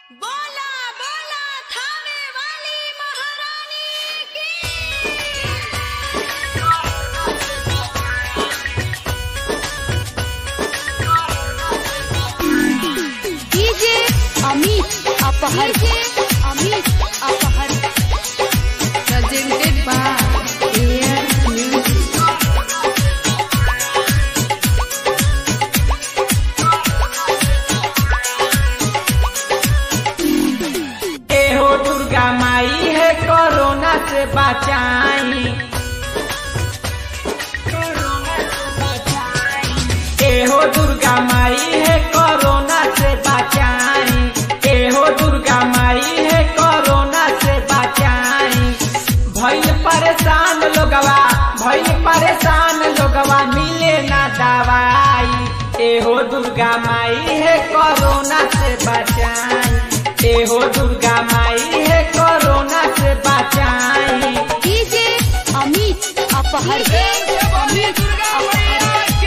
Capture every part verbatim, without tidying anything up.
बोला बोला थाने वाली महारानी की। DJ Amit Apahar Amit Apahar presented by air music. Durga माई है कोरोना से बचाई, एहो दुर्गा माई है कोरोना से बचाई, एहो दुर्गा माई है कोरोना से बचाई। भइल परेशान लोगवा, भइल परेशान लोगवा, मिले ना दवाई। एहो दुर्गा माई है कोरोना से बचाई, एहो दुर्गा माई है कोरोना से बचाई। डीजे अमित अपहर अमित अपहर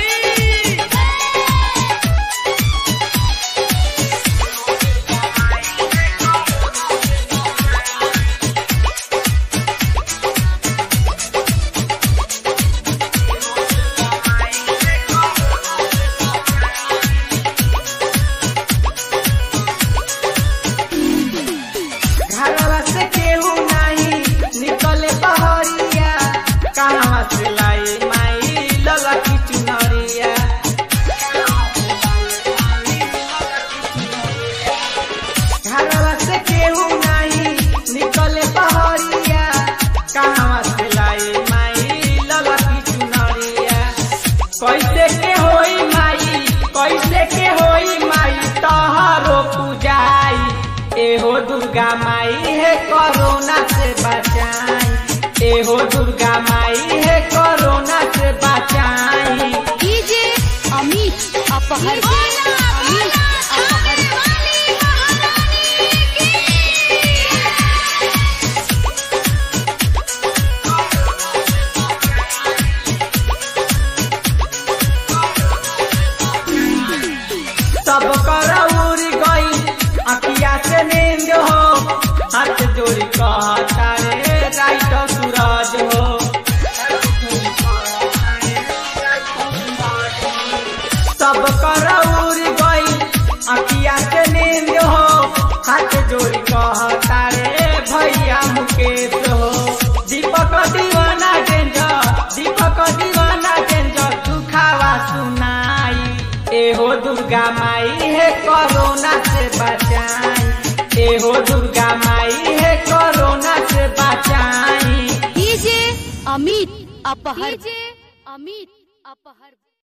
घरवा से केहू नहीं निकले बहरिया, कहवा से लाई माई लला की चुनरिया। घरवा से केहू नहीं निकले बहरिया, कहवा से लाई माई लला की चुनरिया। कैसे के होई माई, कैसे के होई माई तोहरो पूजाई। एहो दुर्गा माई है कोरोना से बचाई, एहो दुर्गा माई है कोरोना से बचाई। डीजे अमित अपहर अमित अपहर सब करौर गई अखिया से नींद हो, हाथ जोड़ी कहता रे राइट सूरज हो। सब करौर गई अखिया से नींद हो, हाथ जोड़ी कहता रे भैया मुकेश हो। दीपक दीवाना डेंजर, दीपक दीवाना डेंजर, दुखावा सुनाई। एहो दुर्गा माई है कोरोना से बचाई, एहो दुर्गा माई है कोरोना से बचाई। डीजे अमित अपहर अमित अपहर।